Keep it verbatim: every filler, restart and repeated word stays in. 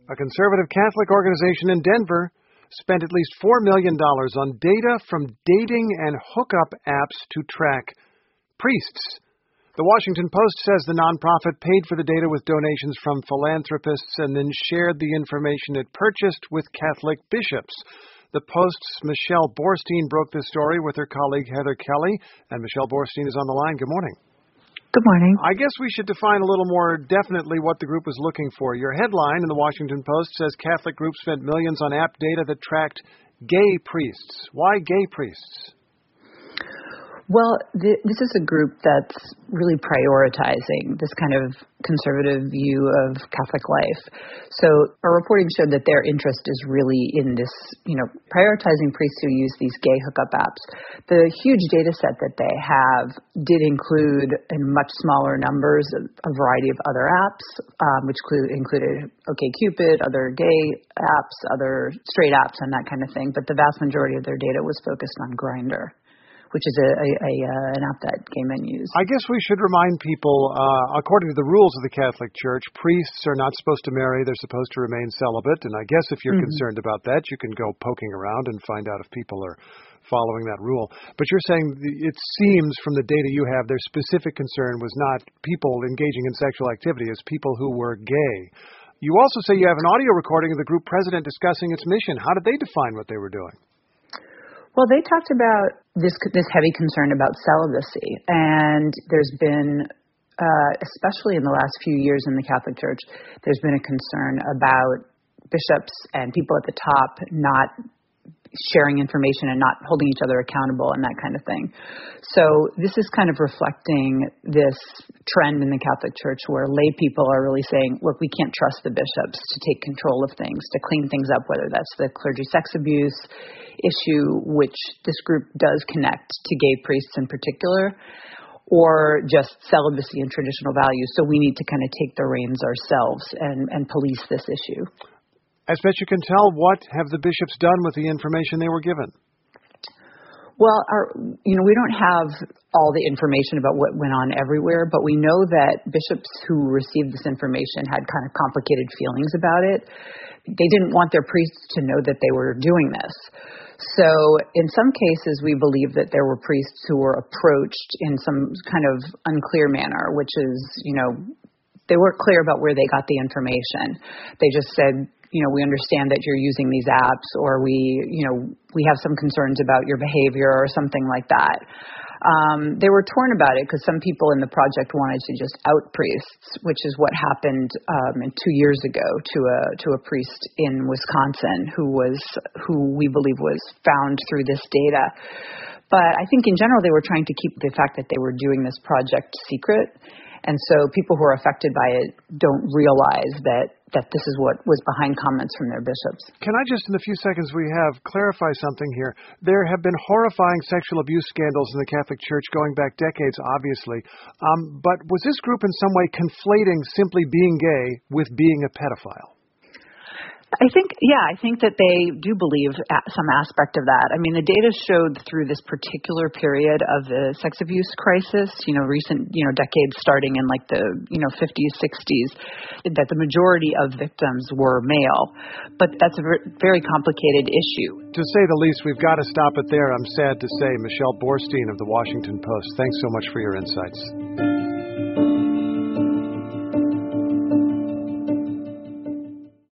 A conservative Catholic organization in Denver spent at least four million dollars on data from dating and hookup apps to track priests. The Washington Post says the nonprofit paid for the data with donations from philanthropists and then shared the information it purchased with Catholic bishops. The Post's Michelle Borstein broke this story with her colleague Heather Kelly, and Michelle Borstein is on the line. Good morning. Good morning. I guess we should define a little more definitely what the group was looking for. Your headline in the Washington Post says Catholic group spent millions on app data that tracked gay priests. Why gay priests? Well, th- this is a group that's really prioritizing this kind of conservative view of Catholic life. So our reporting showed that their interest is really in this, you know, prioritizing priests who use these gay hookup apps. The huge data set that they have did include, in much smaller numbers, a, a variety of other apps, um, which clu- included OkCupid, other gay apps, other straight apps, and that kind of thing. But the vast majority of their data was focused on Grindr, which is a, a, a uh, an app that gay men use. I guess we should remind people, uh, according to the rules of the Catholic Church, priests are not supposed to marry. They're supposed to remain celibate. And I guess if you're mm-hmm. concerned about that, you can go poking around and find out if people are following that rule. But you're saying it seems from the data you have, their specific concern was not people engaging in sexual activity, it's people who were gay. You also say you have an audio recording of the group president discussing its mission. How did they define what they were doing? Well, they talked about this this heavy concern about celibacy, and there's been, uh, especially in the last few years in the Catholic Church, there's been a concern about bishops and people at the top not sharing information and not holding each other accountable and that kind of thing. So this is kind of reflecting this trend in the Catholic Church where lay people are really saying, look, we can't trust the bishops to take control of things, to clean things up, whether that's the clergy sex abuse issue, which this group does connect to gay priests in particular, or just celibacy and traditional values. So we need to kind of take the reins ourselves and, and police this issue. As best you can tell, what have the bishops done with the information they were given? Well, our, you know, we don't have all the information about what went on everywhere, but we know that bishops who received this information had kind of complicated feelings about it. They didn't want their priests to know that they were doing this. So in some cases, we believe that there were priests who were approached in some kind of unclear manner, which is, you know, they weren't clear about where they got the information. They just said, you know, we understand that you're using these apps, or we, you know, we have some concerns about your behavior or something like that. Um, they were torn about it because some people in the project wanted to just out priests, which is what happened um, two years ago to a to a priest in Wisconsin who was who we believe was found through this data. But I think in general they were trying to keep the fact that they were doing this project secret. And so people who are affected by it don't realize that, that this is what was behind comments from their bishops. Can I just, in the few seconds we have, clarify something here? There have been horrifying sexual abuse scandals in the Catholic Church going back decades, obviously. Um, but was this group in some way conflating simply being gay with being a pedophile? I think, yeah, I think that they do believe some aspect of that. I mean, the data showed through this particular period of the sex abuse crisis, you know, recent, you know, decades starting in like the, you know, fifties, sixties, that the majority of victims were male. But that's a very complicated issue. To say the least, we've got to stop it there. I'm sad to say. Michelle Borstein of the Washington Post, thanks so much for your insights.